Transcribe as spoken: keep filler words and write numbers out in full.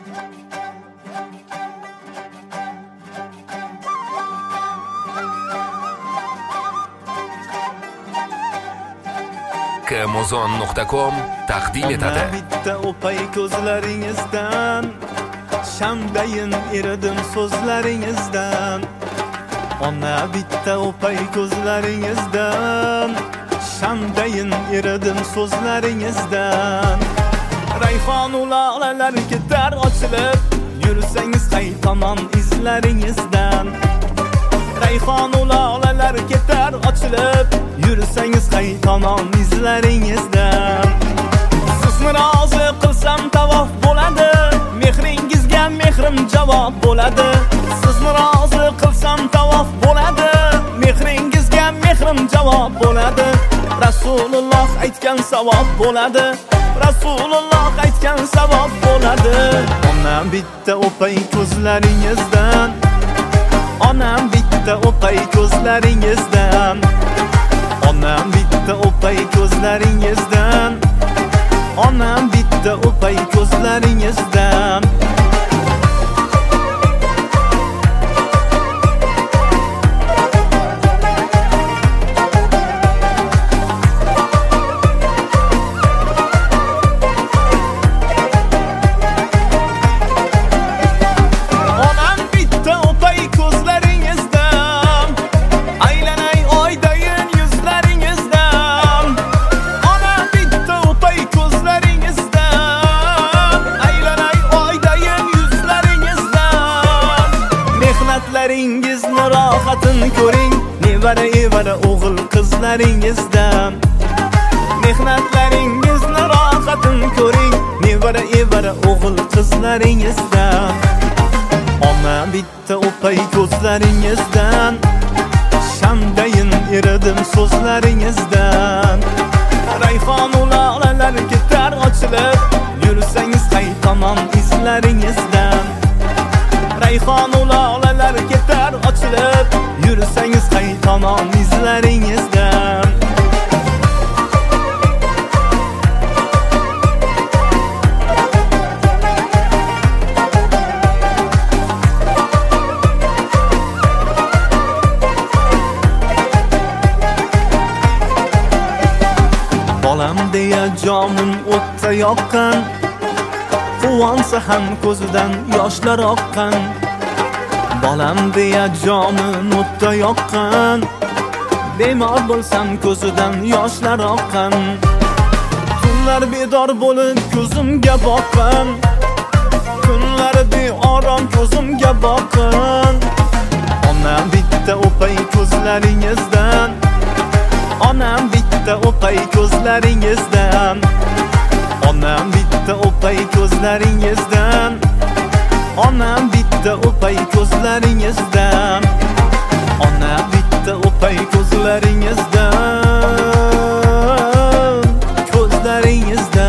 kmozon nuqta com taqdim etadi. Bitta o'pay ko'zlaringizdan, shamdayin eridim so'zlaringizdan. Ona bitta o'pay ko'zlaringizdan, shamdayin eridim so'zlaringizdan. Rayhon ulolalar ketar ochilib, yursangiz qaytaman izlaringizdan. Rayhon ulolalar ketar ochilib, yursangiz qaytaman izlaringizdan. Sizni rozi qilsam tavof bo'ladi, mehringizga mehrim javob bo'ladi. Sizni rozi qilsam tavof bo'ladi, mehringizga mehrim javob bo'ladi. Rasululloh aytgan savob bo'ladi, Rasululloh aytgan savob bo'ladi. Onam bitta o'pay ko'zlaringizdan, onam bitta o'pay ko'zlaringizdan. Onam bitta o'pay ko'zlaringizdan, onam bitta o'pay ko'zlaringizdan. Mehnatingizni rohatini ko'ring, nevara evara o'g'il qizlaringizdan. Mehnatlaringizni rohatini ko'ring, nevara evara o'g'il qizlaringizdan. Ona bitta o'pay ko'zlaringizdan, shamdayin eridim so'zlaringizdan. Rayhon ulolalar ketar ochilib, yursangiz qaytaman izlaringizdan. Rayhon ulolalar ketar ochilib, yursangiz qaytaman izlaringizdan. Bolam deya jonim o'tda yoqqan, quvonsa ham ko'zidan yoshlar oqqan. Bolam deya jonim o'tda yoqqan, bemor bo'lsam ko'zidan yoshlar oqqan. Tunlar bedor bo'lib ko'zimga boqqan, kunlar beorom ko'zimga boqqan. Onam bitta o'pay ko'zlaringizdan, onam bitta o'pay ko'zlaringizdan. Onam bitta o'pay ko'zlaringizdan, onam bitta o'pay ko'zlaringizdan. Onam bitta o'pay ko'zlaringizdan, ko'zlaringizdan.